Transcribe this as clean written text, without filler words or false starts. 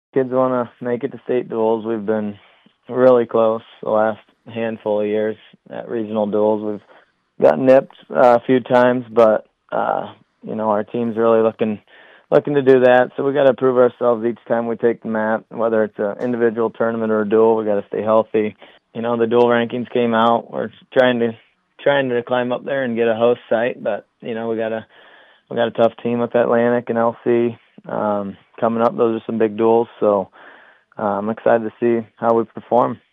kids want to make it to state duels. We've been really close the last handful of years at regional duels. We've got nipped a few times, but our team's really looking to do that. So we got to prove ourselves each time we take the mat, whether it's an individual tournament or a duel. We got to stay healthy. The dual rankings came out. We're trying to climb up there and get a host site, but we got a tough team with Atlantic and LC coming up. Those are some big duels, so I'm excited to see how we perform.